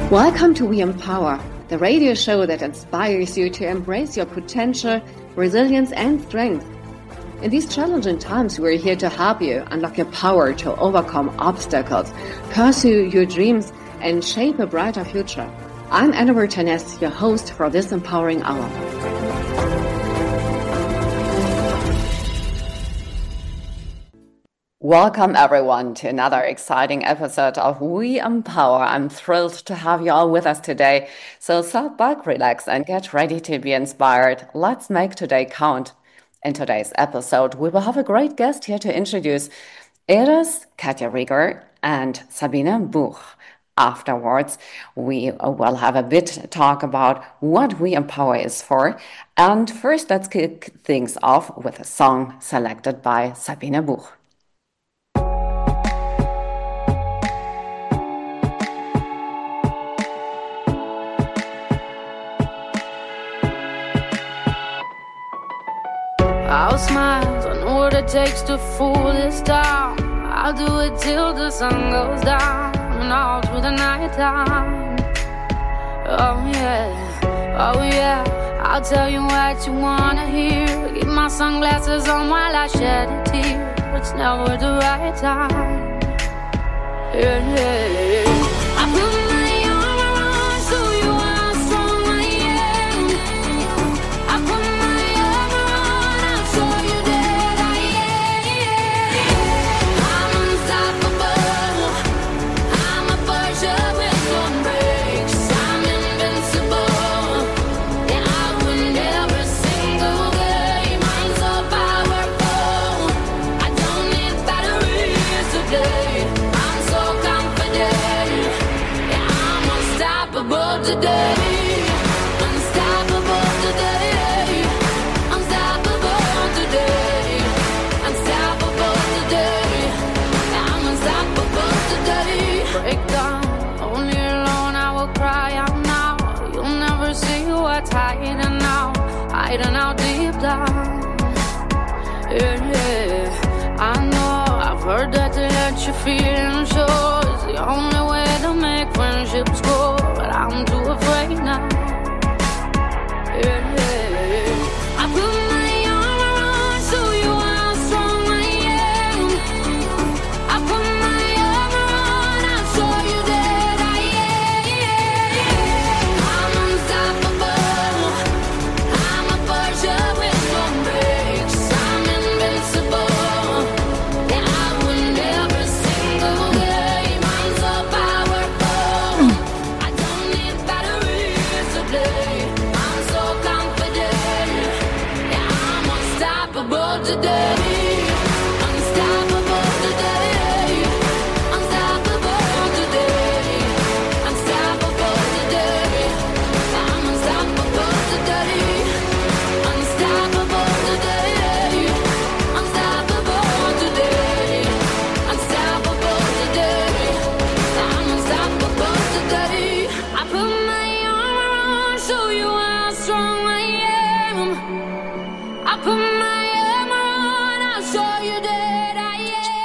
Welcome to We Empower, the radio show that inspires you to embrace your potential, resilience, and strength. In these challenging times, we're here to help you unlock your power to overcome obstacles, pursue your dreams, and shape a brighter future. I'm Anna Bertanes, your host for this empowering hour. Welcome everyone to another exciting episode of We Empower. I'm thrilled to have you all with us today. So sit back, relax, and get ready to be inspired. Let's make today count. In today's episode, we will have a great guest here to introduce. It is Katja Rieger and Sabine Buch. Afterwards, we will have a bit talk about what We Empower is for. And first, let's kick things off with a song selected by Sabine Buch. I'll smile, I know what it takes to fool this town. I'll do it till the sun goes down and all through the night time. Oh yeah, I'll tell you what you wanna hear. Keep my sunglasses on while I shed a tear. It's never the right time. Yeah. I put my arm around so you how strong I am. I put my arm around, I'll show you that I am. I'm unstoppable. I'm a Porsche with no brakes. I'm invincible. Yeah, I win every single game. I'm so powerful. I don't need batteries today. I'm so confident. Yeah, I'm unstoppable today. Unstoppable today. Unstoppable today. Unstoppable today. Yeah, I'm unstoppable today. Break down, only alone I will cry out now. You'll never see what's hiding out deep down. Yeah, I know, I've heard that to let you feel sure is the only way to make friendships grow, but I'm too afraid now. Yeah, I put my arm around so you how strong I am. I put my arm around, I'll show you that I am. I'm unstoppable. I'm a Porsche with no brakes. I'm invincible. Yeah, I win every single game. I'm so powerful. I don't need batteries today. I'm so confident. Yeah, I'm unstoppable today. Unstoppable today. Unstoppable today. Unstoppable today. I'm unstoppable today. Unstoppable today. Unstoppable today. Unstoppable today. I'm unstoppable today. I put my arm around, show you how strong I am. I put my arm around, I'll show you that I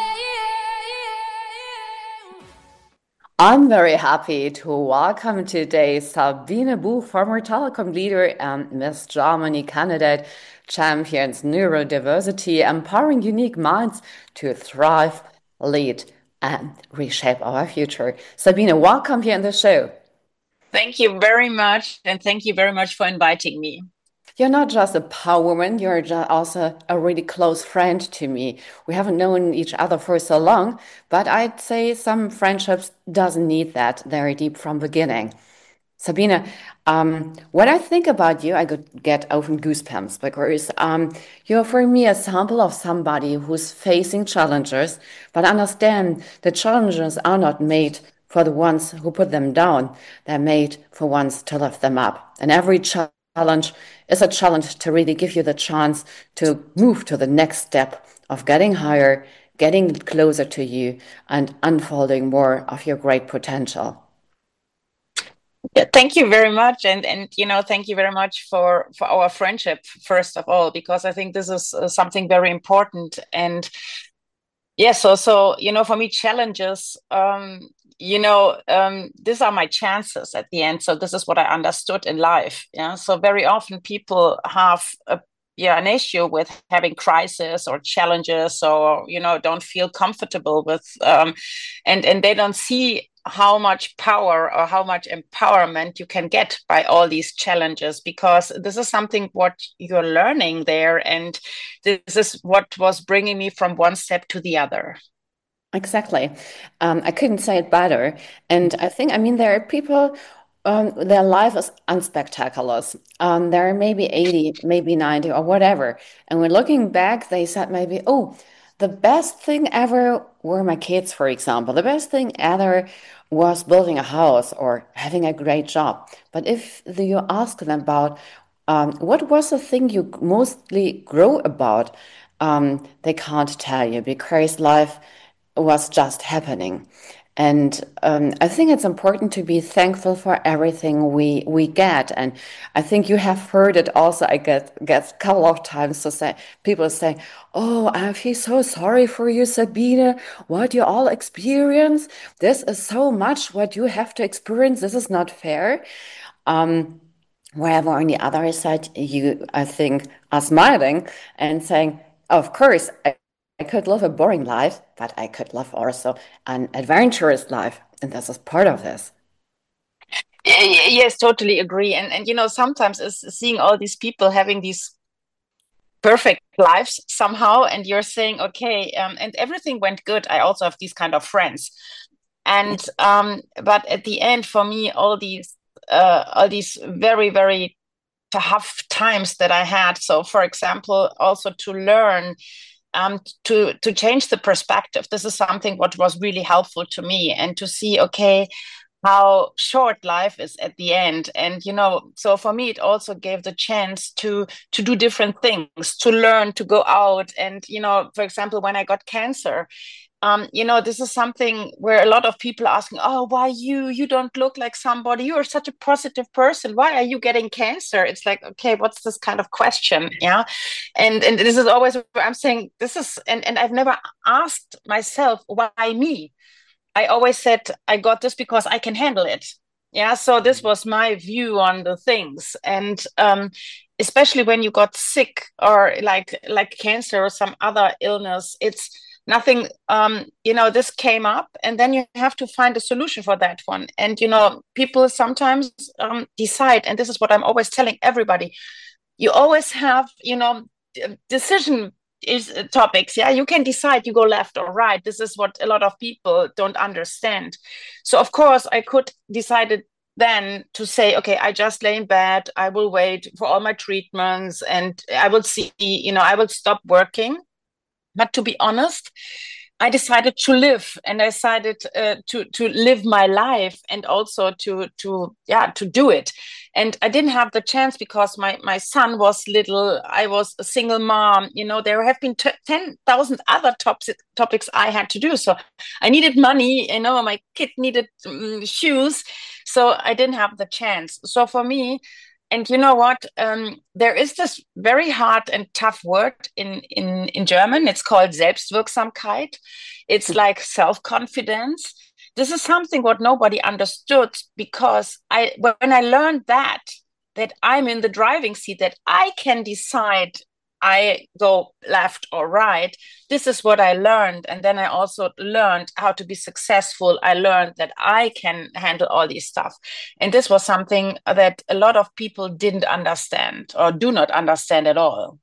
am. I'm very happy to welcome today Sabine Buch, former telecom leader and Miss Germany candidate, champions neurodiversity, empowering unique minds to thrive, lead, and reshape our future. Sabine, welcome here in the show. Thank you very much, and thank you very much for inviting me. You're not just a power woman, you're also a really close friend to me. We haven't known each other for so long, but I'd say some friendships doesn't need that very deep from beginning. Sabine, when I think about you, I could get often goosebumps because you're for me a sample of somebody who's facing challenges, but understand the challenges are not made for the ones who put them down. They're made for ones to lift them up. And every challenge is a challenge to really give you the chance to move to the next step of getting higher, getting closer to you, and unfolding more of your great potential. Yeah, thank you very much, and thank you very much for our friendship, first of all, because I think this is something very important. And Yeah, so for me, challenges, these are my chances at the end. So this is what I understood in life. Yeah. So very often people have an issue with having crisis or challenges, or don't feel comfortable with, and they don't see how much power or how much empowerment you can get by all these challenges, because this is something what you're learning there, and this is what was bringing me from one step to the other. Exactly. I couldn't say it better. And I think, I mean, there are people, their life is unspectacular. They're maybe 80, maybe 90, or whatever. And when looking back, they said maybe, oh, the best thing ever were my kids, for example. The best thing ever was building a house or having a great job. But if you ask them about what was the thing you mostly grow about, they can't tell you because life was just happening. And I think it's important to be thankful for everything we get. And I think you have heard it also. I get a couple of times to say people say, "Oh, I feel so sorry for you, Sabine. What you all experience. This is so much what you have to experience. This is not fair." Wherever on the other side, you, I think, are smiling and saying, "Of course, I could live a boring life, but I could live also an adventurous life, and this is part of this." Yes, totally agree. And sometimes is seeing all these people having these perfect lives somehow, and you're saying, okay, and everything went good. I also have these kind of friends, and but at the end, for me, all these very, very tough times that I had. So, for example, also to learn to change the perspective. This is something what was really helpful to me, and to see, okay, how short life is at the end. And so for me, it also gave the chance to do different things, to learn, to go out. And for example, when I got cancer, this is something where a lot of people are asking, "Oh, why you? You don't look like somebody. You are such a positive person. Why are you getting cancer?" It's like, okay, what's this kind of question? Yeah, and this is always where I'm saying this is, and I've never asked myself why me. I always said I got this because I can handle it. Yeah, so this was my view on the things, and especially when you got sick or like cancer or some other illness, it's nothing. This came up, and then you have to find a solution for that one. And people sometimes decide, and this is what I'm always telling everybody: you always have decision is topics. Yeah, you can decide, you go left or right. This is what a lot of people don't understand. So of course I could decided then to say, okay, I just lay in bed, I will wait for all my treatments, and I will see, I will stop working. But to be honest, I decided to live, and I decided to live my life, and also to do it. And I didn't have the chance because my son was little. I was a single mom. There have been 10,000 other topics I had to do. So I needed money. My kid needed shoes. So I didn't have the chance. So for me, and you know what? There is this very hard and tough word in German. It's called Selbstwirksamkeit. It's like self-confidence. This is something what nobody understood, because when I learned that I'm in the driving seat, that I can decide I go left or right. This is what I learned. And then I also learned how to be successful. I learned that I can handle all these stuff. And this was something that a lot of people didn't understand or do not understand at all.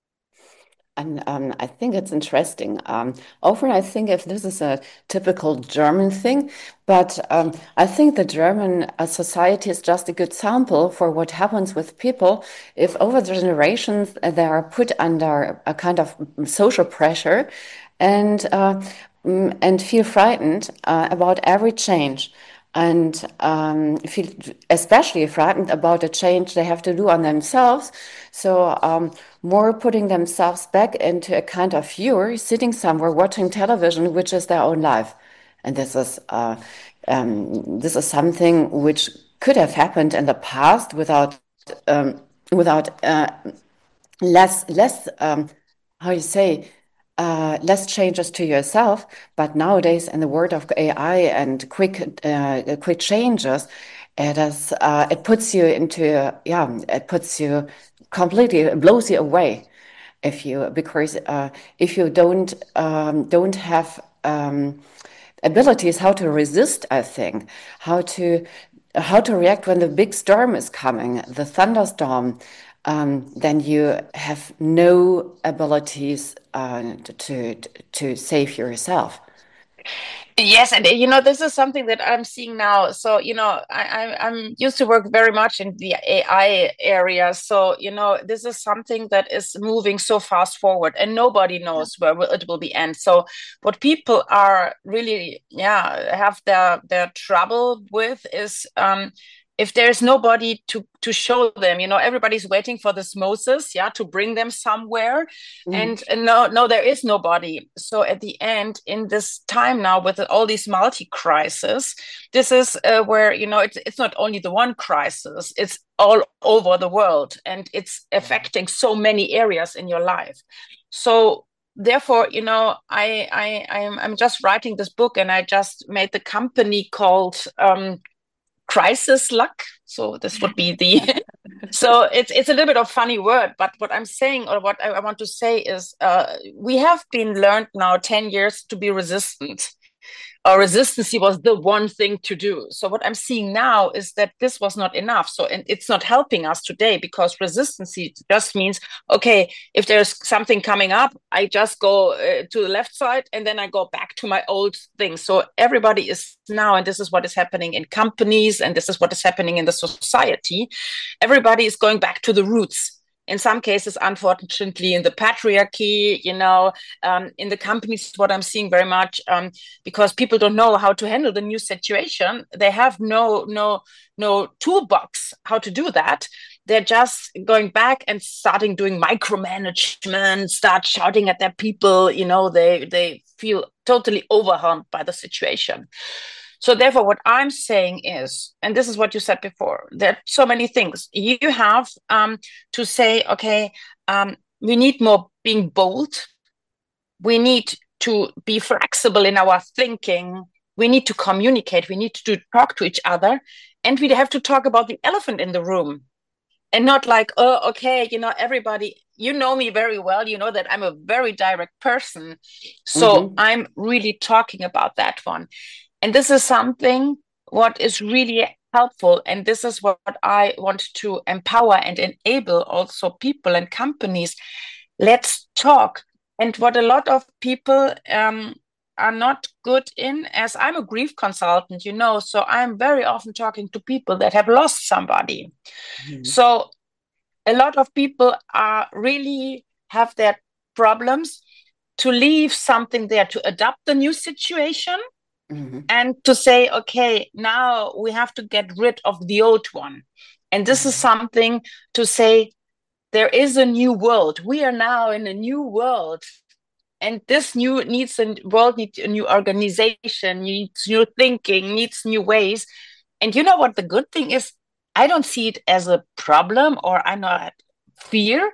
And I think it's interesting. Often I think if this is a typical German thing, but I think the German society is just a good sample for what happens with people if over the generations they are put under a kind of social pressure and and feel frightened about every change and feel especially frightened about the change they have to do on themselves. So more putting themselves back into a kind of viewer, sitting somewhere watching television, which is their own life. And this is something which could have happened in the past without less how you say less changes to yourself. But nowadays, in the world of AI and quick changes, it puts you into it puts you completely, it blows you away if you don't have abilities how to resist, I think, how to how to react when the big storm is coming, the thunderstorm, then you have no abilities to save yourself. Yes, and this is something that I'm seeing now. So, I'm used to work very much in the AI area. So, this is something that is moving so fast forward, and nobody knows where it will be end. So, what people are really, have their trouble with is if there's nobody to show them, everybody's waiting for this Moses, to bring them somewhere. And no, there is nobody. So at the end, in this time now with all these multi-crises, this is where, it's not only the one crisis, it's all over the world, and it's affecting so many areas in your life. So therefore, I'm just writing this book, and I just made the company called Crisis Luck. So this would be the so it's a little bit of funny word, but what I'm saying, or what I want to say is, we have been learned now 10 years to be resistant. Or resistancy was the one thing to do. So what I'm seeing now is that this was not enough. So, and it's not helping us today, because resistancy just means, okay, if there's something coming up, I just go to the left side, and then I go back to my old thing. So everybody is now, and this is what is happening in companies, and this is what is happening in the society. Everybody is going back to the roots. In some cases, unfortunately, in the patriarchy, in the companies, what I'm seeing very much, because people don't know how to handle the new situation. They have no toolbox how to do that. They're just going back and starting doing micromanagement, start shouting at their people. They feel totally overwhelmed by the situation. So therefore, what I'm saying is, and this is what you said before, there are so many things. You have to say, okay, we need more being bold. We need to be flexible in our thinking. We need to communicate. We need to talk to each other. And we have to talk about the elephant in the room. And not like, oh, okay, everybody, you know me very well. You know that I'm a very direct person. So I'm really talking about that one. And this is something what is really helpful. And this is what I want to empower and enable also people and companies. Let's talk. And what a lot of people are not good in, as I'm a grief consultant, so I'm very often talking to people that have lost somebody. So a lot of people are really have their problems to leave something there, to adapt the new situation. And to say, okay, now we have to get rid of the old one. And this is something to say, there is a new world. We are now in a new world. And this new world needs a new organization, needs new thinking, needs new ways. And you know what the good thing is? I don't see it as a problem, or I not fear.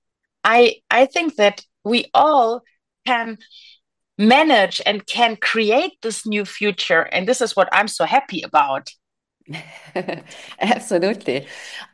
I think that we all can manage and can create this new future. And this is what I'm so happy about. Absolutely.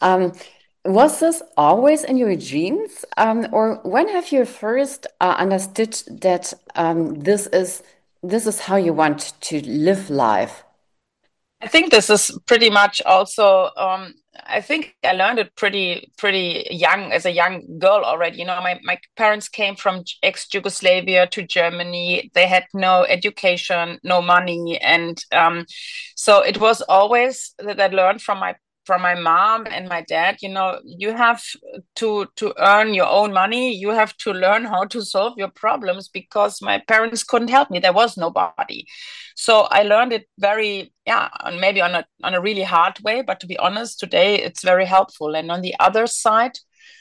Was this always in your genes? Or when have you first understood that this is how you want to live life? I think this is pretty much also, I think I learned it pretty young, as a young girl already. My parents came from ex-Yugoslavia to Germany. They had no education, no money. And so it was always that I learned from my mom and my dad, you have to earn your own money. You have to learn how to solve your problems, because my parents couldn't help me. There was nobody. So I learned it very, maybe on a really hard way, but to be honest, today it's very helpful. And on the other side,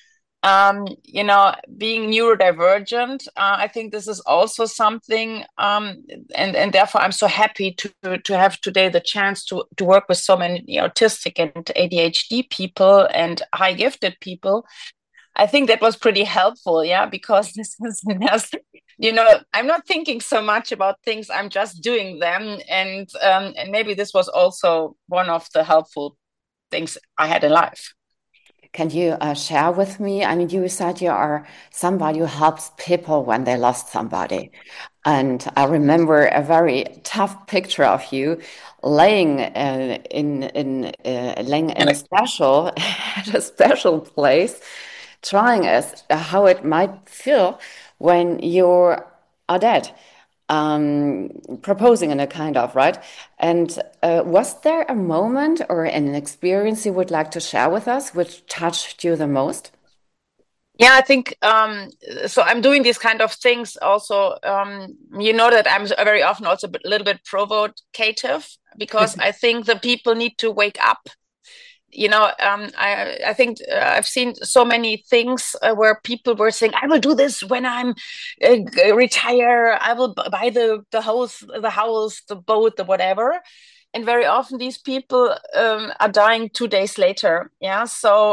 being neurodivergent, I think this is also something, and therefore I'm so happy to have today the chance to work with so many autistic and ADHD people and high gifted people. I think that was pretty helpful, yeah, because this is just, I'm not thinking so much about things, I'm just doing them. And maybe this was also one of the helpful things I had in life. Can you share with me? I mean, you said you are somebody who helps people when they lost somebody. And I remember a very tough picture of you laying laying in a special at a special place, trying as how it might feel when you are dead, proposing in a kind of, right? And was there a moment or an experience you would like to share with us which touched you the most? Yeah, I think so. I'm doing these kind of things also. That I'm very often also a little bit provocative because I think the people need to wake up. I think I've seen so many things where people were saying, "I will do this when I'm retire. I will buy the house, the boat, the whatever." And very often these people are dying 2 days later. Yeah. So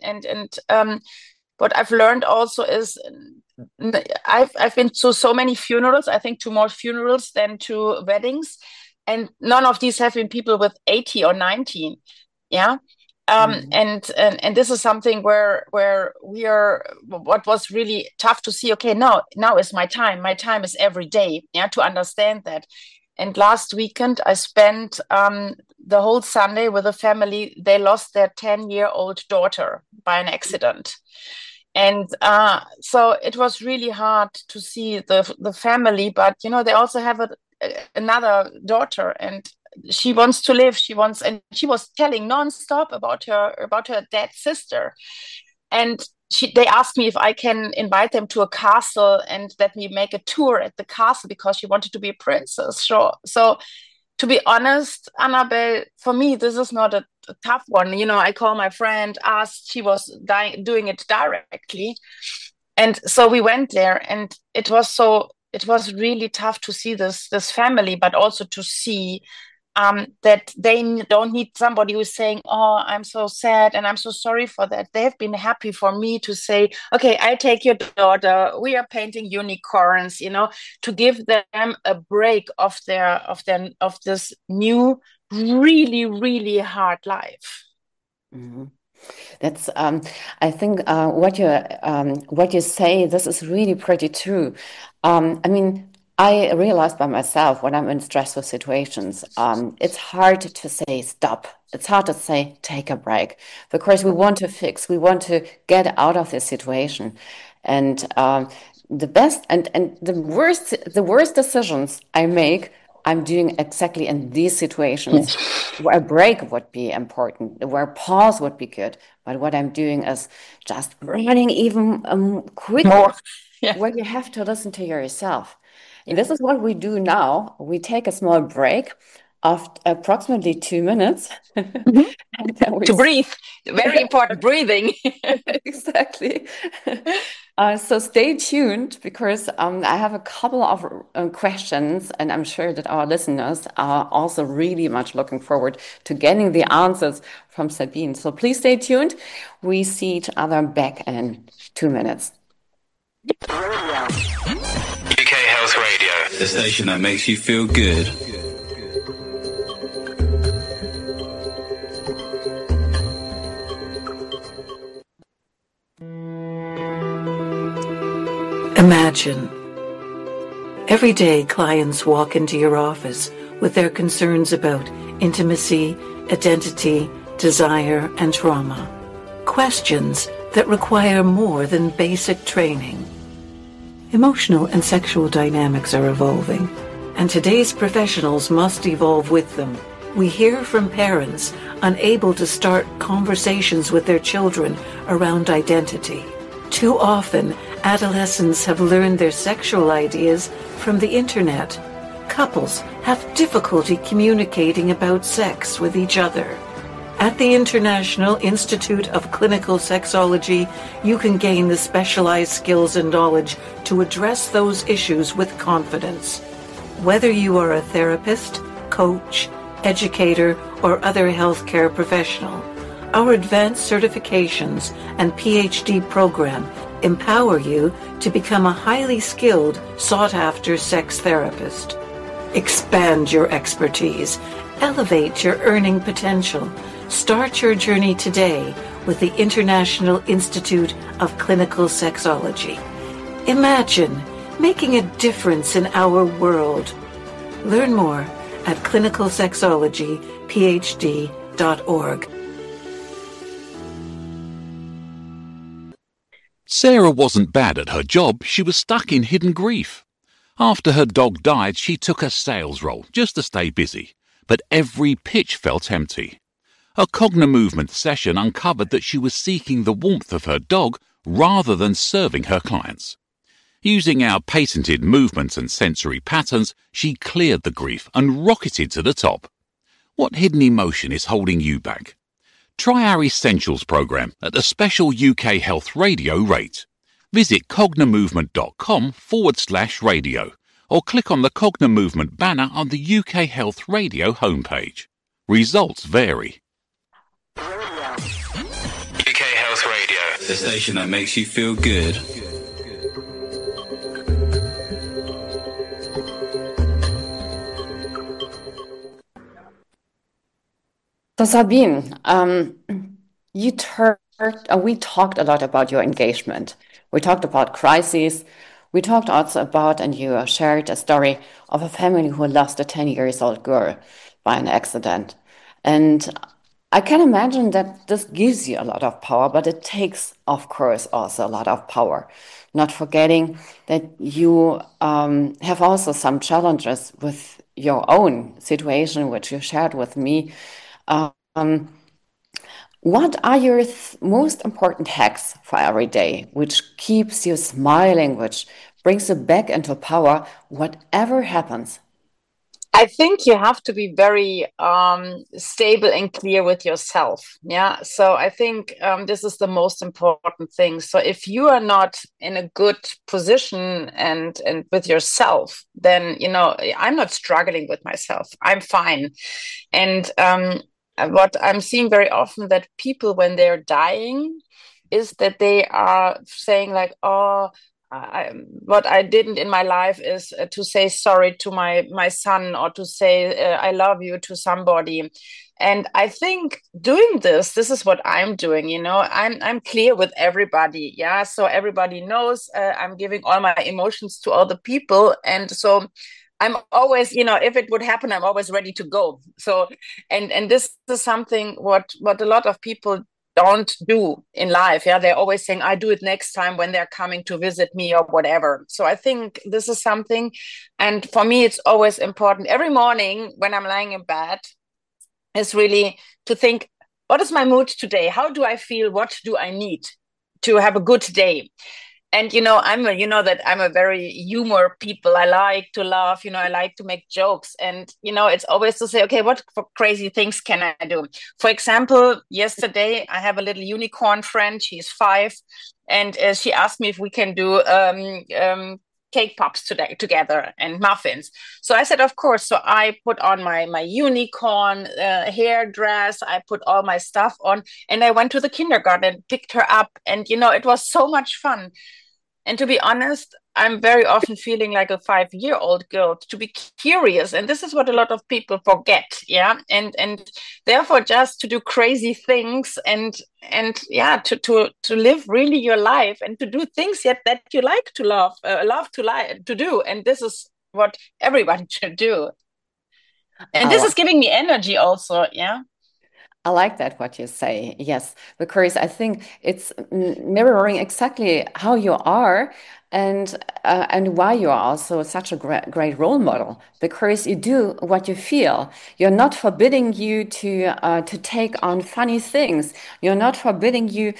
what I've learned also is I've been to so many funerals. I think to more funerals than to weddings, and none of these have been people with 80 or 19. Yeah. And this is something where we are. What was really tough to see. Okay, now is my time. My time is every day. Yeah, to understand that. And last weekend I spent the whole Sunday with a family. They lost their 10-year-old daughter by an accident. And so it was really hard to see the family, but they also have another daughter, and she wants to live. And she was telling nonstop about her dead sister, and they asked me if I can invite them to a castle and let me make a tour at the castle because she wanted to be a princess. So to be honest, Annabelle, for me, this is not a tough one. I call my friend, asked, she was doing it directly. And so we went there, and it was really tough to see this family, but also to see that they don't need somebody who's saying, "Oh, I'm so sad and I'm so sorry for that." They have been happy for me to say, "Okay, I take your daughter. We are painting unicorns," to give them a break of this new, really, really hard life. Mm-hmm. That's I think what you say, this is really pretty true. I mean, I realized by myself when I'm in stressful situations, it's hard to say stop. It's hard to say take a break because we want to fix, we want to get out of this situation, and the best and the worst decisions I make, I'm doing exactly in these situations where a break would be important, where a pause would be good. But what I'm doing is just running even quicker, More. Yeah. where you have to listen to yourself. And this is what we do now. We take a small break of approximately 2 minutes. And then to breathe. Very important, breathing. Exactly. So stay tuned because I have a couple of questions, and I'm sure that our listeners are also really much looking forward to getting the answers from Sabine. So please stay tuned. We see each other back in 2 minutes. UK Health Radio, the station that makes you feel good. Imagine. Every day, clients walk into your office with their concerns about intimacy, identity, desire, and trauma. Questions that require more than basic training. Emotional and sexual dynamics are evolving, and today's professionals must evolve with them. We hear from parents unable to start conversations with their children around identity. Too often, adolescents have learned their sexual ideas from the internet. Couples have difficulty communicating about sex with each other. At the International Institute of Clinical Sexology, you can gain the specialized skills and knowledge to address those issues with confidence. Whether you are a therapist, coach, educator, or other healthcare professional, Our advanced certifications and PhD program empower you to become a highly skilled, sought-after sex therapist. Expand your expertise. Elevate your earning potential. Start your journey today with the International Institute of Clinical Sexology. Imagine making a difference in our world. Learn more at clinicalsexologyphd.org. Sarah wasn't bad at her job, she was stuck in hidden grief. After her dog died, she took a sales role just to stay busy, but every pitch felt empty. A Cognimovement session uncovered that she was seeking the warmth of her dog rather than serving her clients. Using our patented movements and sensory patterns, she cleared the grief and rocketed to the top. What hidden emotion is holding you back? Try our Essentials program at a special UK Health Radio rate. Visit cognimovement.com/radio or click on the Cognimovement banner on the UK Health Radio homepage. Results vary. UK Health Radio, the station that makes you feel good. So Sabine, we talked a lot about your engagement. We talked about crises. We talked also about, and you shared a story of a family who lost a 10-year-old girl by an accident. And I can imagine that this gives you a lot of power, but it takes, of course, also a lot of power. Not forgetting that you have also some challenges with your own situation, which you shared with me. What are your most important hacks for every day, which keeps you smiling, which brings you back into power, whatever happens? I think you have to be very stable and clear with yourself. Yeah. So I think this is the most important thing. So if you are not in a good position and with yourself, then, I'm not struggling with myself. I'm fine. And what I'm seeing very often that people, when they're dying, is that they are saying like, oh, what I didn't in my life is to say sorry to my son or to say I love you to somebody. And I think doing this is what I'm doing. I'm clear with everybody. Yeah. So everybody knows I'm giving all my emotions to all the people. And so I'm always, if it would happen, I'm always ready to go. So, and this is something what a lot of people don't do in life. Yeah, they're always saying, I do it next time when they're coming to visit me or whatever. So I think this is something, and for me, it's always important. Every morning when I'm lying in bed, is really to think, what is my mood today? How do I feel? What do I need to have a good day? And, I'm a very humor people. I like to laugh, I like to make jokes. And, it's always to say, okay, what crazy things can I do? For example, yesterday, I have a little unicorn friend. She's 5. And she asked me if we can do cake pops together and muffins. So I said, of course. So I put on my unicorn hair dress. I put all my stuff on and I went to the kindergarten, picked her up. And, it was so much fun. And to be honest, I'm very often feeling like a 5-year-old girl, to be curious. And this is what a lot of people forget. Yeah. And therefore just to do crazy things and yeah, to live really your life and to do things yet that you like to love to do. And this is what everybody should do. And this is giving me energy also. Yeah. I like that, what you say. Yes, because I think it's mirroring exactly how you are and why you are also such a great role model, because you do what you feel. You're not forbidding you to take on funny things. You're not forbidding you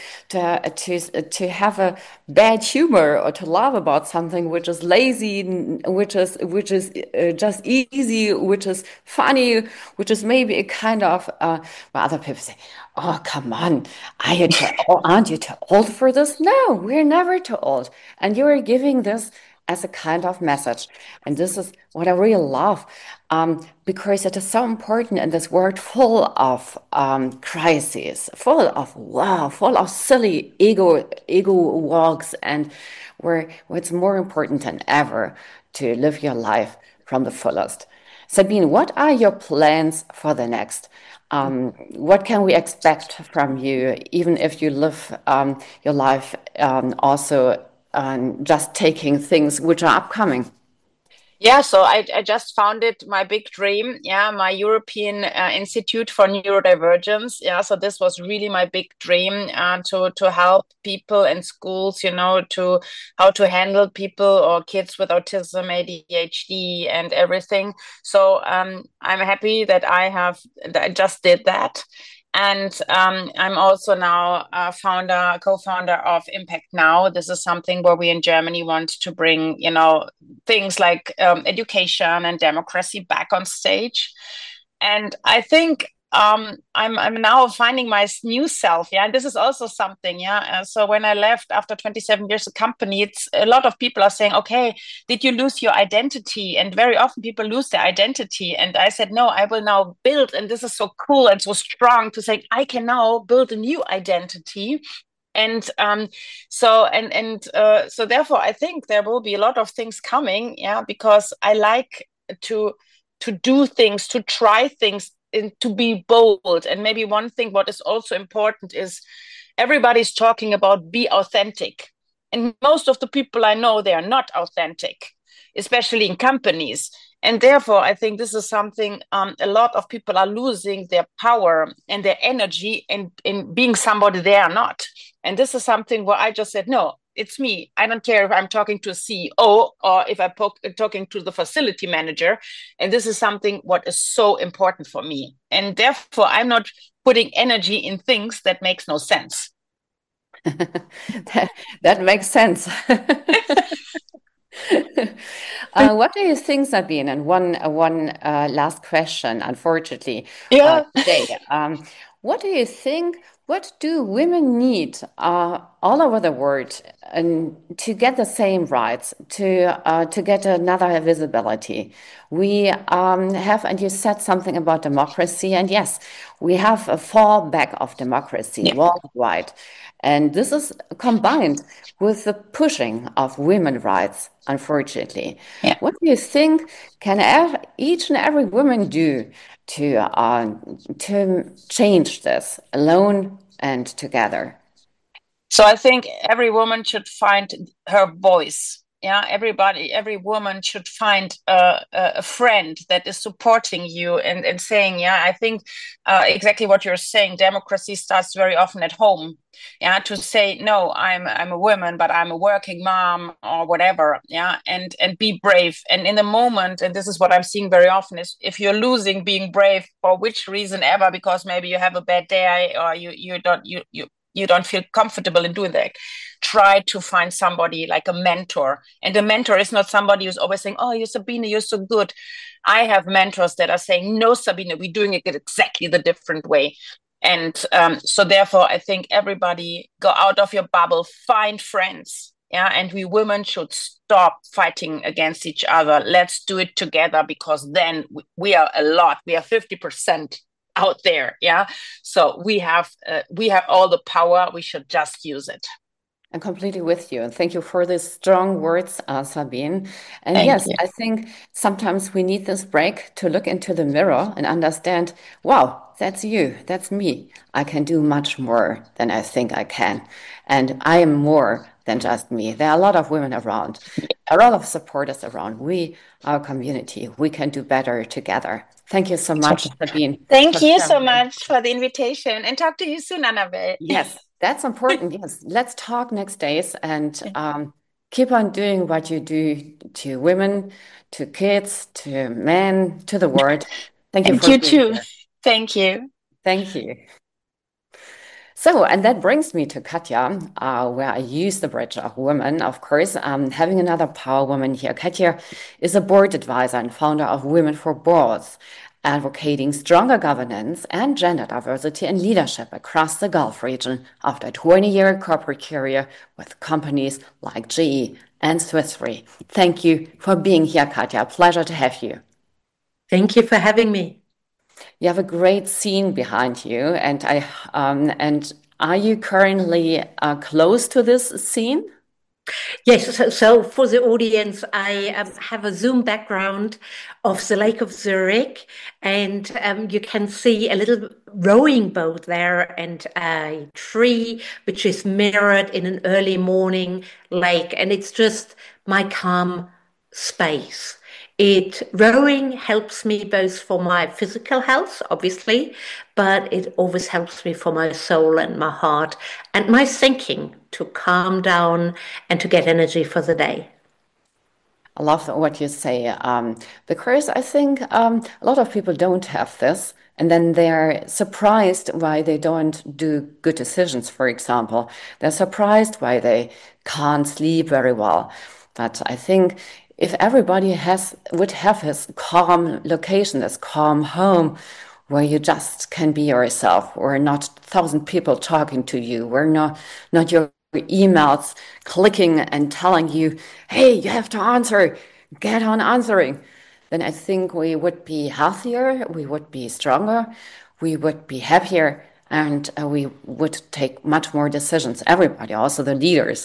to have a bad humor or to laugh about something which is lazy, which is just easy, which is funny, which is maybe a kind of well, other people say, oh, come on, aren't you too old for this? No, we're never too old. And you're giving this as a kind of message. And this is what I really love, because it is so important in this world full of crises, full of silly ego walks, and where it's more important than ever to live your life from the fullest. Sabine, what are your plans for the next? What can we expect from you, even if you live your life also just taking things which are upcoming? Yeah, so I just founded my big dream, yeah, my European Institute for Neurodivergence. Yeah, so this was really my big dream, to help people and schools, to how to handle people or kids with autism, ADHD, and everything. So I'm happy that that I just did that. And I'm also now a co-founder of Impact Now. This is something where we in Germany want to bring, things like education and democracy back on stage. And I think I'm now finding my new self. Yeah, and this is also something. Yeah, so when I left after 27 years of company, it's a lot of people are saying, "Okay, did you lose your identity?" And very often people lose their identity. And I said, "No, I will now build." And this is so cool and so strong to say, I can now build a new identity. And so therefore, I think there will be a lot of things coming. Yeah, because I like to do things, to try things, and to be bold. And maybe one thing what is also important is everybody's talking about be authentic. And most of the people I know, they are not authentic, especially in companies. And therefore, I think this is something a lot of people are losing their power and their energy in being somebody they are not. And this is something where I just said, no, it's me. I don't care if I'm talking to a CEO or if I'm talking to the facility manager. And this is something what is so important for me. And therefore, I'm not putting energy in things that makes no sense. That makes sense. What do you think, Sabine? And one last question, unfortunately, Yeah. today. What do you think? What do women need all over the world to get the same rights, to get another visibility? We have, and you said something about democracy, and yes, we have a fallback of democracy Yeah. worldwide. And this is combined with the pushing of women's rights, unfortunately. Yeah. What do you think can each and every woman do to change this alone and together? So I think every woman should find her voice. Yeah, every woman should find a friend that is supporting you and saying, yeah, I think exactly what you're saying. Democracy starts very often at home. Yeah, to say no, I'm a woman, but I'm a working mom or whatever. Yeah, and be brave. And in the moment, and this is what I'm seeing very often, is if you're losing being brave for which reason ever, because maybe you have a bad day or you don't feel comfortable in doing that, try to find somebody like a mentor. And a mentor is not somebody who's always saying, oh, you're Sabine, you're so good. I have mentors that are saying, no, Sabine, we're doing it exactly the different way. And so therefore, I think everybody go out of your bubble, find friends. Yeah, and we women should stop fighting against each other. Let's do it together, because then we are a lot. We are 50% out there. Yeah, so we have all the power. We should just use it. I'm completely with you. And thank you for these strong words, Sabine. And Thank yes, you. I think sometimes we need this break to look into the mirror and understand, wow, that's you, that's me. I can do much more than I think I can. And I am more than just me. There are a lot of women around, a lot of supporters around. We, our community, we can do better together. Thank you so much, Sabine. Thank you so much for the invitation, and talk to you soon, Annabelle. Yes, that's important. Yes, let's talk next days and keep on doing what you do to women, to kids, to men, to the world. Thank you And for you being too. here. Thank you. Thank you. So, and that brings me to Katja, where I use the bridge of women, of course. Having another power woman here. Katja is a board advisor and founder of Women for Boards. advocating stronger governance and gender diversity and leadership across the Gulf region after a 20-year corporate career with companies like GE and Swiss Re. Thank you for being here, Katja. Pleasure to have you. Thank you for having me. You have a great scene behind you, and are you currently close to this scene? Yes, so for the audience, I have a Zoom background of the Lake of Zurich, and you can see a little rowing boat there and a tree which is mirrored in an early morning lake, and it's just my calm space. Rowing helps me both for my physical health, obviously, but it always helps me for my soul and my heart and my thinking to calm down and to get energy for the day. I love what you say, because I think a lot of people don't have this, and then they're surprised why they don't do good decisions, for example. They're surprised why they can't sleep very well. But I think if everybody would have his calm location, this calm home, where you just can be yourself, where not 1,000 people talking to you, where not your emails clicking and telling you, hey, you have to answer, get on answering, then I think we would be healthier, we would be stronger, we would be happier, and we would take much more decisions. Everybody, also the leaders.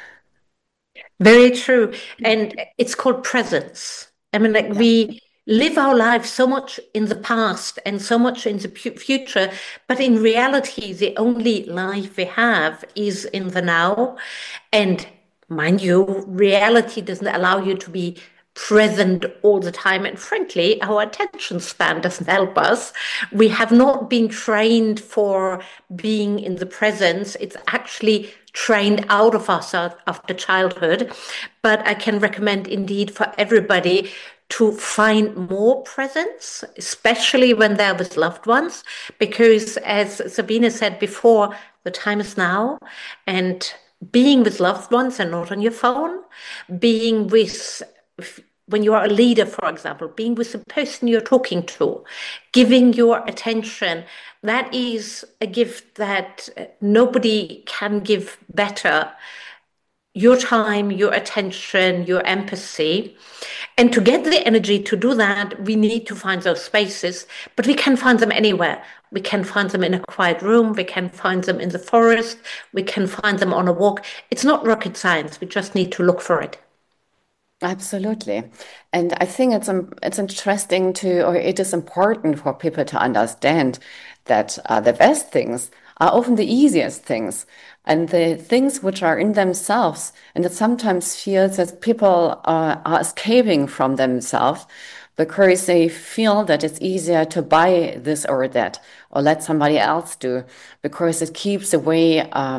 Very true. And it's called presence. I mean, like we live our lives so much in the past and so much in the future, but in reality, the only life we have is in the now. And mind you, reality doesn't allow you to be present all the time. And frankly, our attention span doesn't help us. We have not been trained for being in the presence. It's actually trained out of us after childhood. But I can recommend indeed for everybody to find more presence, especially when they're with loved ones, because as Sabine said before, the time is now, and being with loved ones and not on your phone, being with, when you are a leader, for example, being with the person you're talking to, giving your attention, that is a gift that nobody can give better. Your time, your attention, your empathy. And to get the energy to do that, we need to find those spaces, but we can find them anywhere. We can find them in a quiet room. We can find them in the forest. We can find them on a walk. It's not rocket science. We just need to look for it. Absolutely. And I think it's interesting or it is important for people to understand that the best things are often the easiest things, and the things which are in themselves. And it sometimes feels that people are escaping from themselves because they feel that it's easier to buy this or that, or let somebody else do, because it keeps away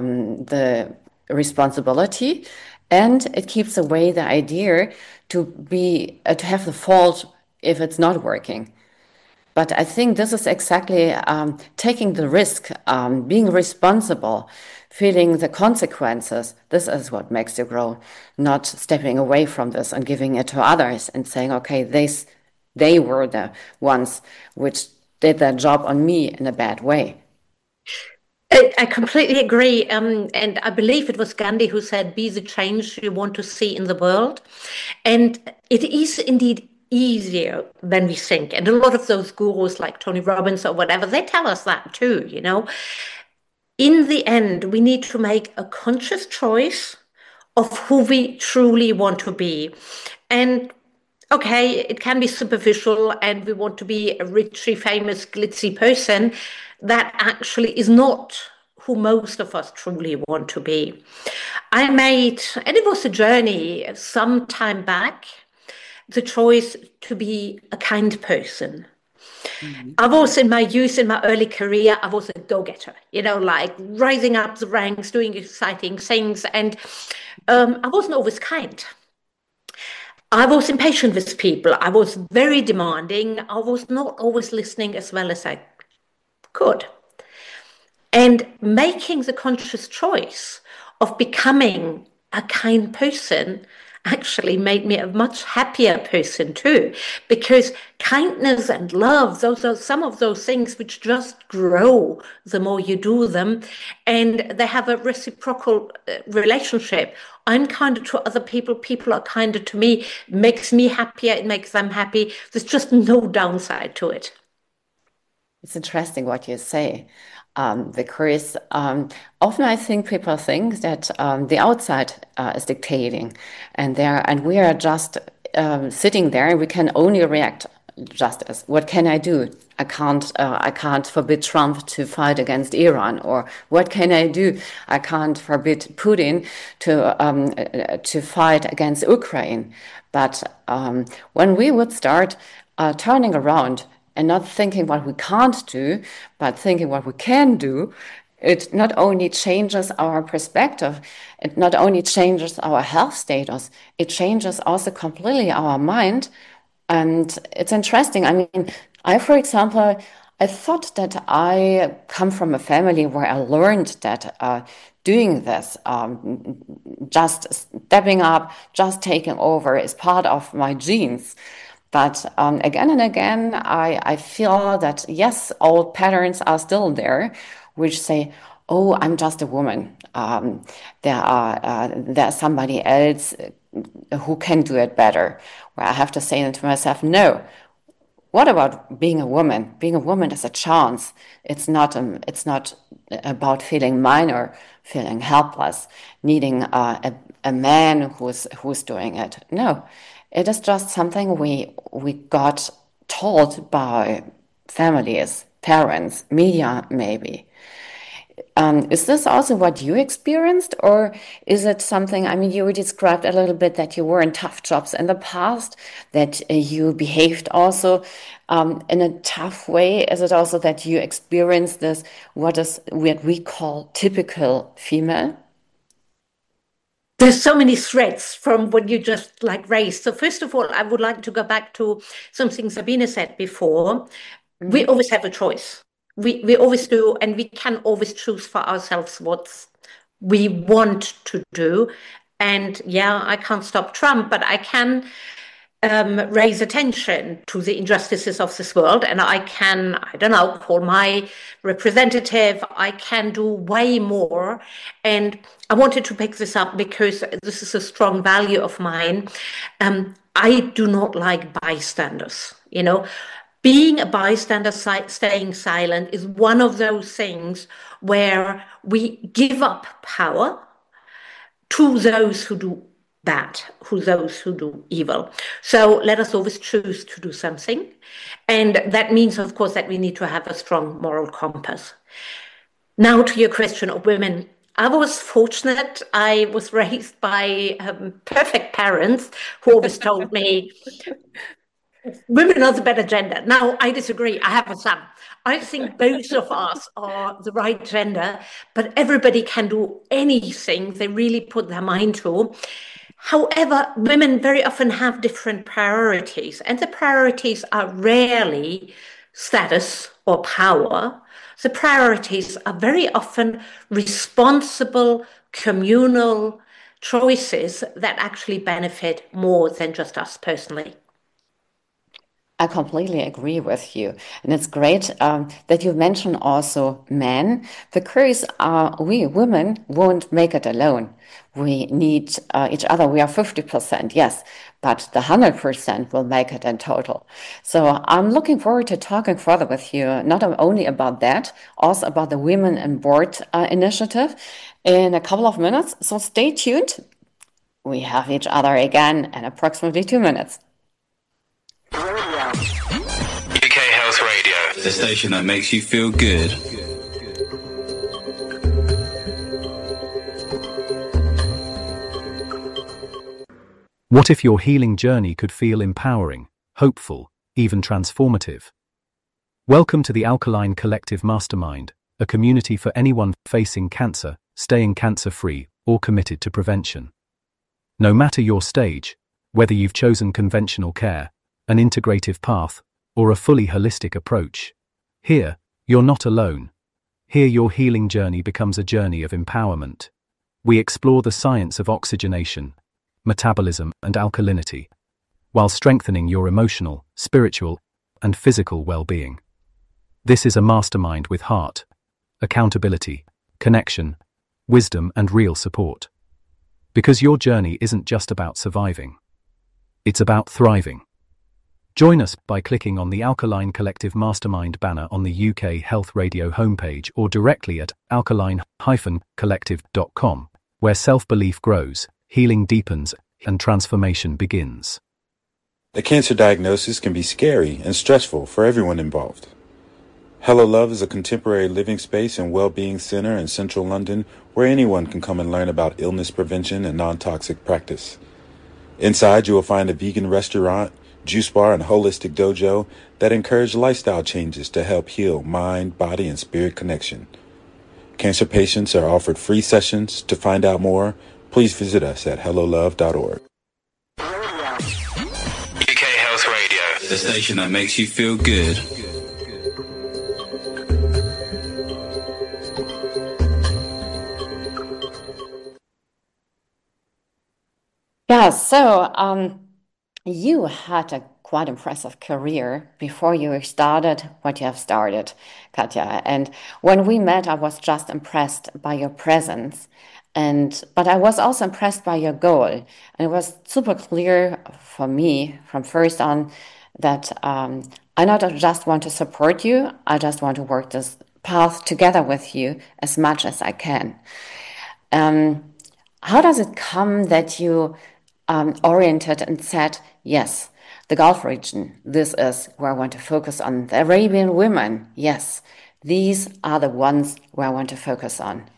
the responsibility, and it keeps away the idea to have the fault if it's not working. But I think this is exactly taking the risk, being responsible, feeling the consequences. This is what makes you grow, not stepping away from this and giving it to others and saying, okay, they were the ones which did their job on me in a bad way. I completely agree. And I believe it was Gandhi who said, be the change you want to see in the world. And it is indeed easier than we think. And a lot of those gurus like Tony Robbins or whatever, they tell us that too, you know. In the end, we need to make a conscious choice of who we truly want to be. And okay, it can be superficial and we want to be a richly famous, glitzy person. That actually is not who most of us truly want to be. I made, and it was a journey some time back, the choice to be a kind person. I was in my youth, in my early career, I was a go-getter, you know, like rising up the ranks, doing exciting things. And I wasn't always kind. I was impatient with people. I was very demanding. I was not always listening as well as I could. And making the conscious choice of becoming a kind person actually made me a much happier person too, because kindness and love, those are some of those things which just grow the more you do them, and they have a reciprocal relationship. I'm kinder to other people, people are kinder to me, makes me happier, it makes them happy. There's just no downside to it. It's interesting what you say, because often I think people think that the outside is dictating, and we are just sitting there, and we can only react just as, what can I do? I can't forbid Trump to fight against Iran, or what can I do? I can't forbid Putin to fight against Ukraine. But when we would start turning around and not thinking what we can't do, but thinking what we can do, it not only changes our perspective, it not only changes our health status, it changes also completely our mind. And it's interesting. I mean, for example, I thought that I come from a family where I learned that doing this, just stepping up, just taking over, is part of my genes. But again and again, I feel that, yes, old patterns are still there, which say, oh, I'm just a woman. There's somebody else who can do it better. Where I have to say to myself, no. What about being a woman? Being a woman is a chance. It's not about feeling minor, feeling helpless, needing a man who's doing it. No, it is just something we got told by families, parents, media, maybe. Is this also what you experienced, or is it something, I mean, you described a little bit that you were in tough jobs in the past, that you behaved also in a tough way. Is it also that you experienced this, what we call typical female? There's so many threads from what you just raised. So first of all, I would like to go back to something Sabine said before. We always have a choice. We always do, and we can always choose for ourselves what we want to do. And yeah, I can't stop Trump, but I can raise attention to the injustices of this world, and I can, I don't know, call my representative. I can do way more. And I wanted to pick this up because this is a strong value of mine. I do not like bystanders, you know. Being a bystander, staying silent, is one of those things where we give up power to those who do bad, to those who do evil. So let us always choose to do something. And that means, of course, that we need to have a strong moral compass. Now to your question of women. I was fortunate. I was raised by perfect parents who always told me, women are the better gender. Now, I disagree. I have a son. I think both of us are the right gender, but everybody can do anything they really put their mind to. However, women very often have different priorities, and the priorities are rarely status or power. The priorities are very often responsible, communal choices that actually benefit more than just us personally. I completely agree with you. And it's great that you mentioned also men, because we women won't make it alone. We need each other. We are 50%, yes, but the 100% will make it in total. So I'm looking forward to talking further with you, not only about that, also about the Women on Board initiative in a couple of minutes. So stay tuned. We have each other again in approximately 2 minutes. UK Health Radio, the station that makes you feel good. What if your healing journey could feel empowering, hopeful, even transformative? Welcome to the Alkaline Collective Mastermind, a community for anyone facing cancer, staying cancer-free, or committed to prevention. No matter your stage, whether you've chosen conventional care, an integrative path, or a fully holistic approach, here, you're not alone. Here your healing journey becomes a journey of empowerment. We explore the science of oxygenation, metabolism, and alkalinity, while strengthening your emotional, spiritual, and physical well-being. This is a mastermind with heart, accountability, connection, wisdom, and real support. Because your journey isn't just about surviving. It's about thriving. Join us by clicking on the Alkaline Collective Mastermind banner on the UK Health Radio homepage or directly at alkaline-collective.com, where self-belief grows, healing deepens, and transformation begins. A cancer diagnosis can be scary and stressful for everyone involved. Hello Love is a contemporary living space and well-being center in central London where anyone can come and learn about illness prevention and non-toxic practice. Inside, you will find a vegan restaurant, juice bar, and holistic dojo that encourage lifestyle changes to help heal mind, body, and spirit connection. Cancer patients are offered free sessions. To find out more, please visit us at hellolove.org. UK Health Radio, the station that makes you feel good. Yeah, so you had a quite impressive career before you started what you have started, Katja. And when we met, I was just impressed by your presence. But I was also impressed by your goal. And it was super clear for me from first on that I not just want to support you, I just want to work this path together with you as much as I can. How does it come that you oriented and said, yes, the Gulf region, this is where I want to focus on. The Arabian women, yes, these are the ones where I want to focus on.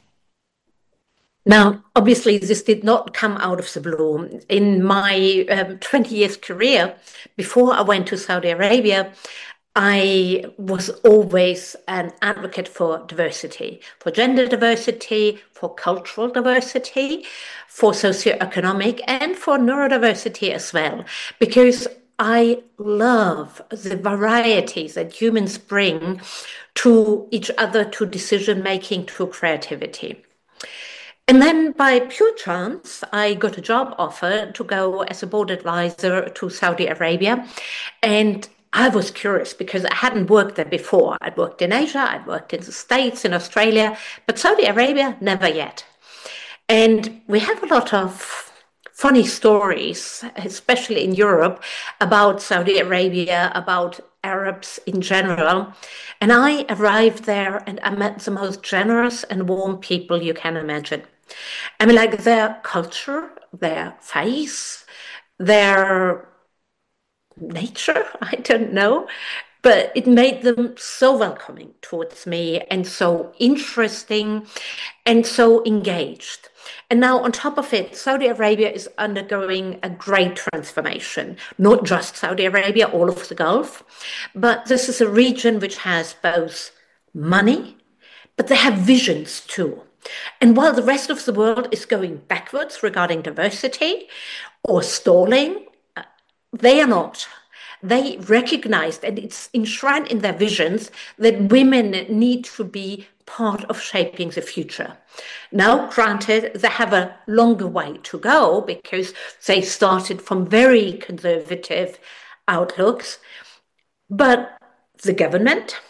Now, obviously, this did not come out of the blue. In my 20 years career, before I went to Saudi Arabia, I was always an advocate for diversity, for gender diversity, for cultural diversity, for socioeconomic, and for neurodiversity as well, because I love the varieties that humans bring to each other, to decision-making, to creativity. And then by pure chance, I got a job offer to go as a board advisor to Saudi Arabia. And I was curious because I hadn't worked there before. I'd worked in Asia, I'd worked in the States, in Australia, but Saudi Arabia, never yet. And we have a lot of funny stories, especially in Europe, about Saudi Arabia, about Arabs in general. And I arrived there and I met the most generous and warm people you can imagine. I mean, like their culture, their face, their nature, I don't know, but it made them so welcoming towards me and so interesting and so engaged. And now on top of it, Saudi Arabia is undergoing a great transformation, not just Saudi Arabia, all of the Gulf, but this is a region which has both money, but they have visions too. And while the rest of the world is going backwards regarding diversity or stalling, they are not. They recognized, and it's enshrined in their visions, that women need to be part of shaping the future. Now, granted, they have a longer way to go because they started from very conservative outlooks, but the government,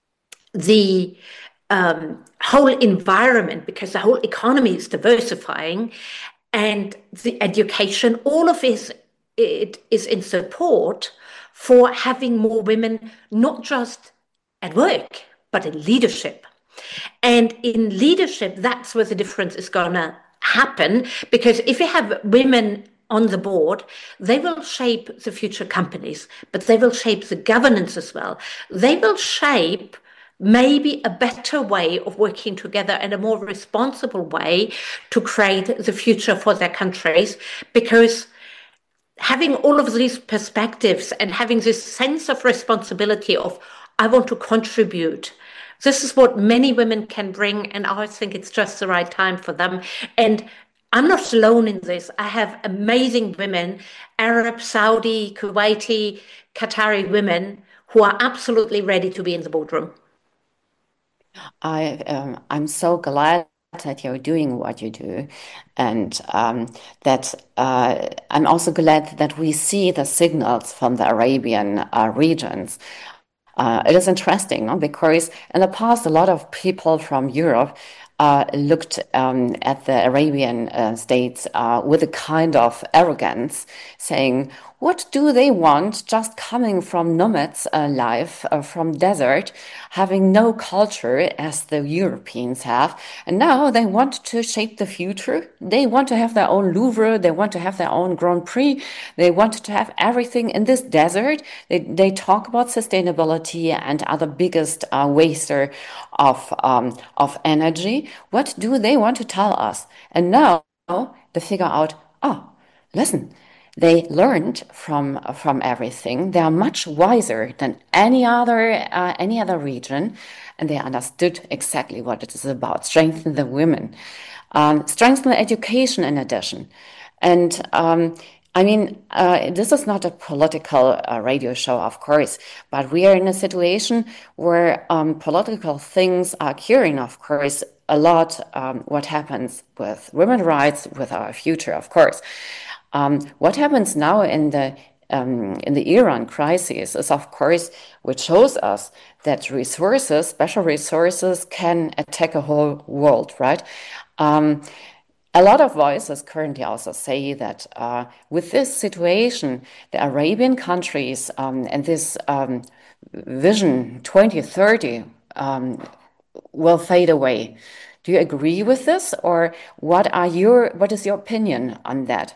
the whole environment, because the whole economy is diversifying, and the education, all of it is in support for having more women, not just at work, but in leadership. And in leadership, that's where the difference is going to happen, because if you have women on the board, they will shape the future companies, but they will shape the governance as well. They will shape maybe a better way of working together and a more responsible way to create the future for their countries, because having all of these perspectives and having this sense of responsibility of, I want to contribute, this is what many women can bring, and I think it's just the right time for them. And I'm not alone in this. I have amazing women, Arab, Saudi, Kuwaiti, Qatari women who are absolutely ready to be in the boardroom. I'm so glad that you're doing what you do, and that I'm also glad that we see the signals from the Arabian regions. It is interesting, no? Because in the past, a lot of people from Europe looked at the Arabian states with a kind of arrogance, saying, what do they want, just coming from nomads life, from desert, having no culture as the Europeans have. And now they want to shape the future. They want to have their own Louvre. They want to have their own Grand Prix. They want to have everything in this desert. They talk about sustainability and are the biggest waster of energy. What do they want to tell us? And now they figure out, oh, listen, they learned from everything. They are much wiser than any other region, and they understood exactly what it is about. Strengthen the women, strengthen education in addition, and I mean, this is not a political radio show, of course, but we are in a situation where political things are curing, of course, a lot what happens with women's rights, with our future, of course. What happens now in the Iran crisis is, of course, which shows us that resources, special resources, can attack a whole world, right? A lot of voices currently also say that with this situation, the Arabian countries and this vision 2030 will fade away. Do you agree with this, or what is your opinion on that?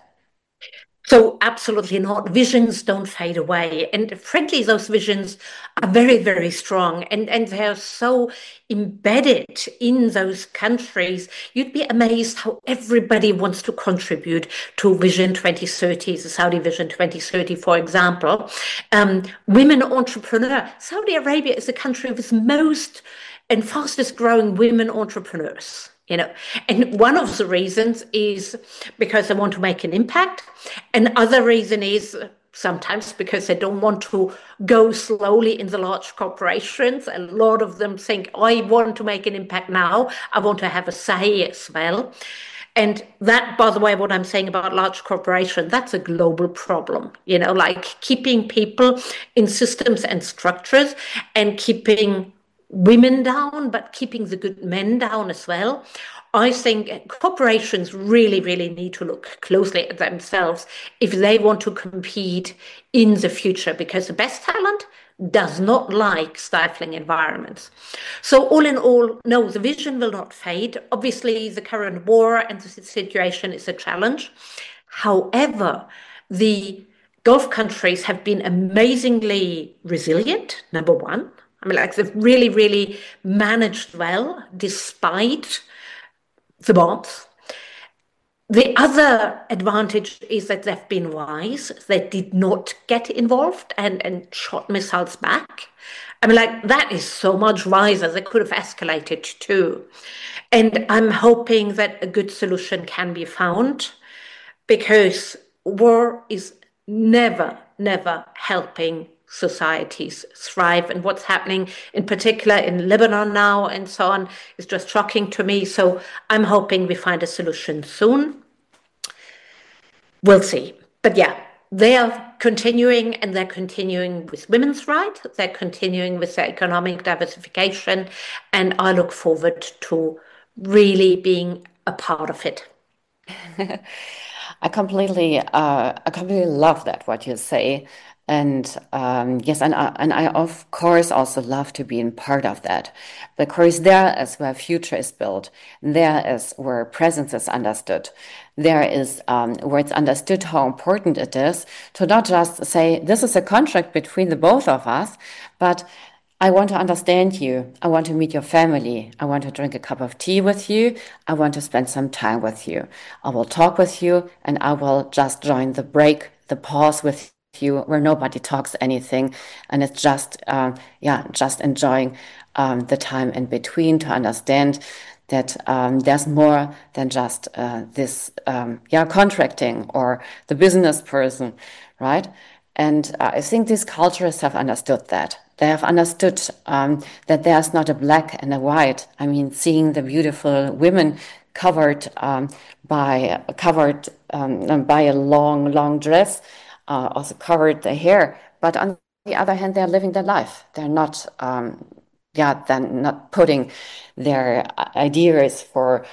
So absolutely not. Visions don't fade away. And frankly, those visions are very, very strong, and they're so embedded in those countries. You'd be amazed how everybody wants to contribute to Vision 2030, the Saudi Vision 2030, for example. Women entrepreneur. Saudi Arabia is the country with most and fastest growing women entrepreneurs. And one of the reasons is because they want to make an impact. And other reason is sometimes because they don't want to go slowly in the large corporations. A lot of them think, I want to make an impact now. I want to have a say as well. And that, by the way, what I'm saying about large corporations, that's a global problem, like keeping people in systems and structures and keeping women down, but keeping the good men down as well. I think corporations really, really need to look closely at themselves if they want to compete in the future, because the best talent does not like stifling environments. So all in all, no, the vision will not fade. Obviously, the current war and the situation is a challenge. However, the Gulf countries have been amazingly resilient, number one. I mean, like, they've really, really managed well despite the bombs. The other advantage is that they've been wise. They did not get involved and shot missiles back. I mean, like, that is so much wiser. They could have escalated too. And I'm hoping that a good solution can be found, because war is never, never helping societies thrive. And what's happening in particular in Lebanon now and so on is just shocking to me. So I'm hoping we find a solution soon. We'll see. But yeah, they are continuing, and they're continuing with women's rights. They're continuing with their economic diversification. And I look forward to really being a part of it. I completely love that, what you say. And yes, and I of course also love to be in part of that, because there is where future is built. There is where presence is understood. There is where it's understood how important it is to not just say, this is a contract between the both of us, but I want to understand you. I want to meet your family. I want to drink a cup of tea with you. I want to spend some time with you. I will talk with you, and I will just join the break, the pause with you, where nobody talks anything, and it's just just enjoying the time in between, to understand that there's more than just this contracting or the business person, right? And I think these cultures have understood that. They have understood that there's not a black and a white. I mean, seeing the beautiful women covered by a long dress, also covered the hair. But on the other hand, they're living their life. They're not, they're not putting their ideas for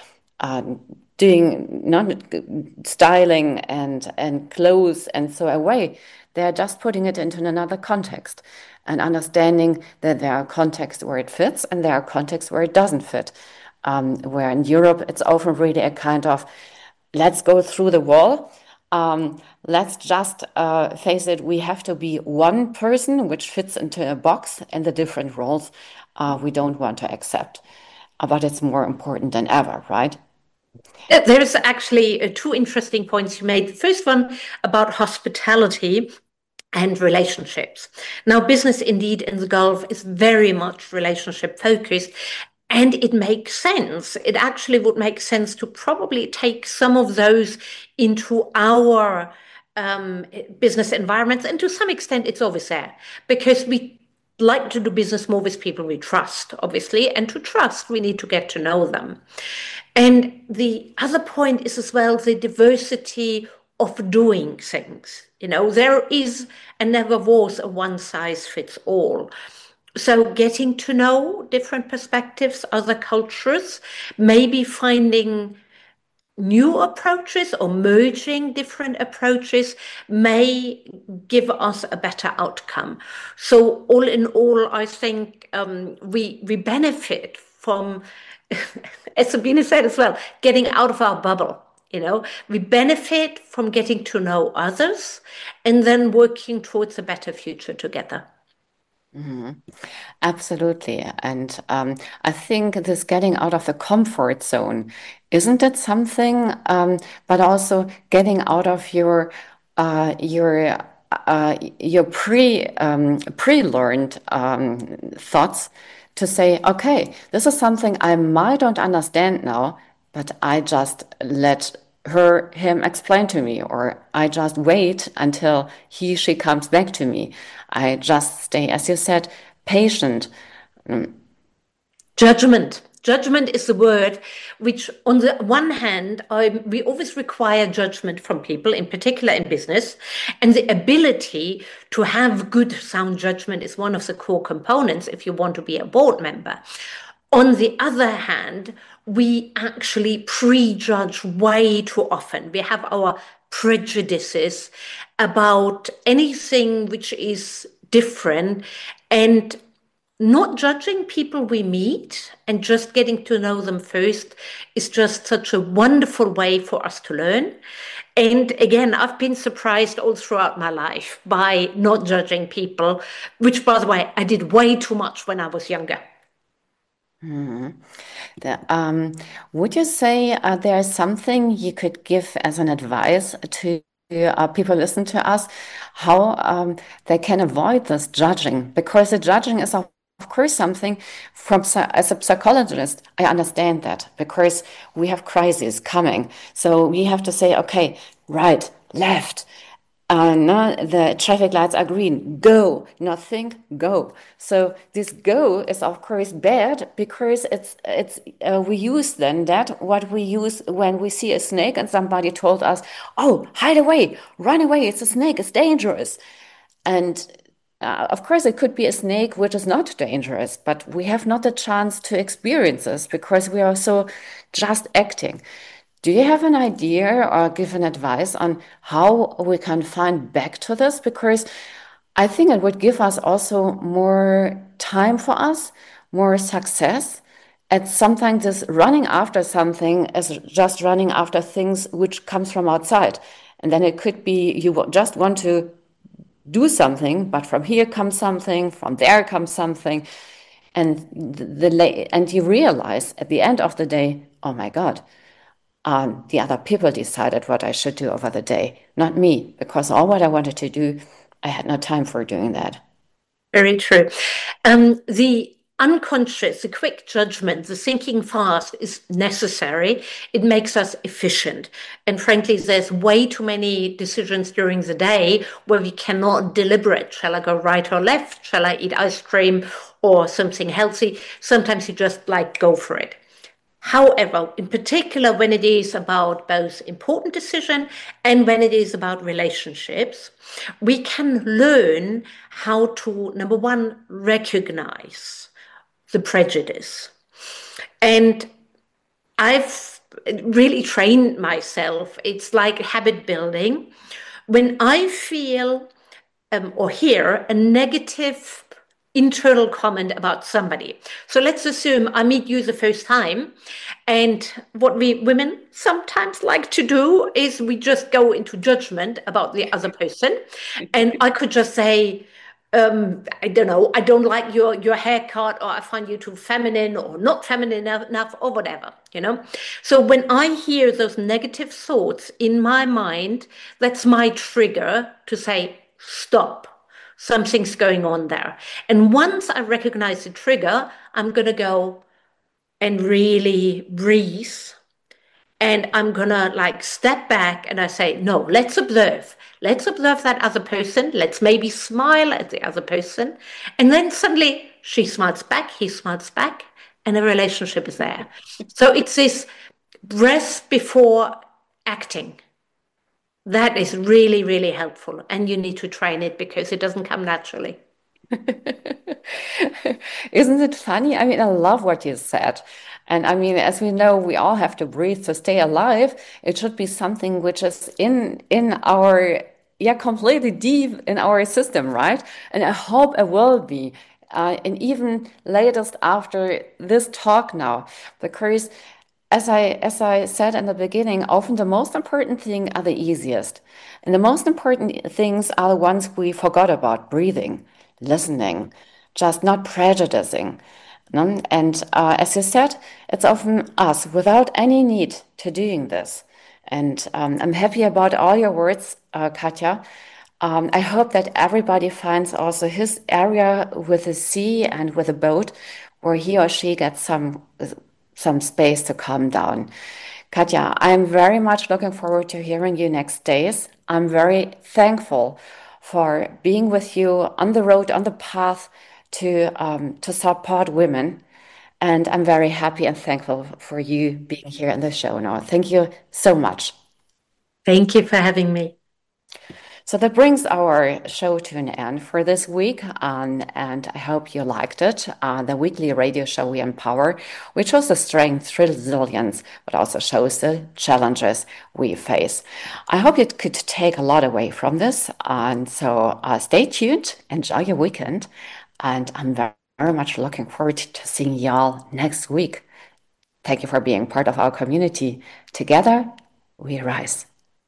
doing not styling and clothes and so away. They're just putting it into another context and understanding that there are contexts where it fits and there are contexts where it doesn't fit. Where in Europe, it's often really a kind of, let's go through the wall. Let's just face it, we have to be one person which fits into a box, and the different roles we don't want to accept. But it's more important than ever, right? There's actually two interesting points you made. The first one about hospitality and relationships. Now, business indeed in the Gulf is very much relationship focused, and it makes sense. It actually would make sense to probably take some of those into our business environments, and to some extent it's always there, because we like to do business more with people we trust, obviously, and to trust we need to get to know them. And the other point is as well the diversity of doing things. You know, there is and never was a one size fits all. So getting to know different perspectives, other cultures, maybe finding new approaches or merging different approaches may give us a better outcome. So all in all, I think we benefit from, as Sabine said as well, getting out of our bubble. You know, we benefit from getting to know others and then working towards a better future together. Mm-hmm. Absolutely. And I think this getting out of the comfort zone, isn't it something, but also getting out of your pre-learned thoughts to say, okay, this is something I might don't understand now, but I just let him explain to me, or I just wait until she comes back to me. I just stay, as you said, patient. Judgment. Judgment is the word which, on the one hand, we always require judgment from people, in particular in business, and the ability to have good, sound judgment is one of the core components if you want to be a board member. On the other hand, we actually prejudge way too often. We have our prejudices about anything which is different, and not judging people we meet and just getting to know them first is just such a wonderful way for us to learn. And again, I've been surprised all throughout my life by not judging people, which, by the way, I did way too much when I was younger. Would you say there's something you could give as an advice to people listen to us, how they can avoid this judging? Because the judging is, of course, something as a psychologist, I understand that, because we have crises coming. So we have to say, okay, right, left. No, the traffic lights are green. Go, not think, go. So this go is of course bad, because we use then that what we use when we see a snake and somebody told us, oh, hide away, run away, it's a snake, it's dangerous. And of course it could be a snake which is not dangerous, but we have not the chance to experience this because we are so just acting. Do you have an idea or give an advice on how we can find back to this? Because I think it would give us also more time for us, more success. And sometimes this running after something is just running after things which comes from outside. And then it could be you just want to do something, but from here comes something, from there comes something. And you realize at the end of the day, oh my God, the other people decided what I should do over the day, not me, because all what I wanted to do, I had no time for doing that. Very true. The unconscious, the quick judgment, the thinking fast is necessary. It makes us efficient. And frankly, there's way too many decisions during the day where we cannot deliberate. Shall I go right or left? Shall I eat ice cream or something healthy? Sometimes you just like go for it. However, in particular, when it is about both important decision and when it is about relationships, we can learn how to, number one, recognize the prejudice. And I've really trained myself. It's like habit building. When I feel or hear a negative internal comment about somebody. So let's assume I meet you the first time, and what we women sometimes like to do is we just go into judgment about the other person. And I could just say, I don't know, I don't like your haircut, or I find you too feminine or not feminine enough or whatever, you know. So when I hear those negative thoughts in my mind, that's my trigger to say, stop. Something's going on there. And once I recognize the trigger, I'm going to go and really breathe. And I'm going to like step back and I say, no, let's observe. Let's observe that other person. Let's maybe smile at the other person. And then suddenly she smiles back, he smiles back, and the relationship is there. So it's this breath before acting. That is really, really helpful. And you need to train it because it doesn't come naturally. Isn't it funny? I mean, I love what you said. And I mean, as we know, we all have to breathe to stay alive. It should be something which is in our, completely deep in our system, right? And I hope it will be. And even latest after this talk now, because as I said in the beginning, often the most important things are the easiest. And the most important things are the ones we forgot about: breathing, listening, just not prejudicing. And as you said, it's often us without any need to doing this. And I'm happy about all your words, Katja. I hope that everybody finds also his area with the sea and with a boat where he or she gets some space to calm down. Katja, I'm very much looking forward to hearing you next days. I'm very thankful for being with you on the road, on the path to support women. And I'm very happy and thankful for you being here in the show now. Thank you so much. Thank you for having me. So that brings our show to an end for this week, and I hope you liked it. The weekly radio show We Empower, which shows the strength, resilience, but also shows the challenges we face. I hope you could take a lot away from this, and so stay tuned, enjoy your weekend, and I'm very much looking forward to seeing y'all next week. Thank you for being part of our community. Together, we rise.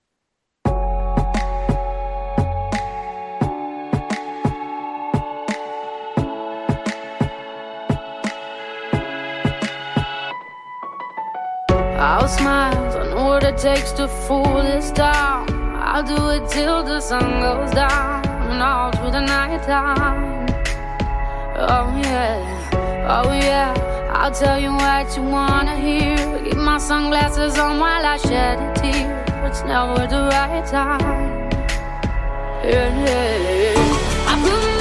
I'll smile, I know what it takes to fool this town. I'll do it till the sun goes down and all through the night time. Oh yeah, I'll tell you what you wanna hear. Keep my sunglasses on while I shed a tear. It's never the right time. Yeah. I put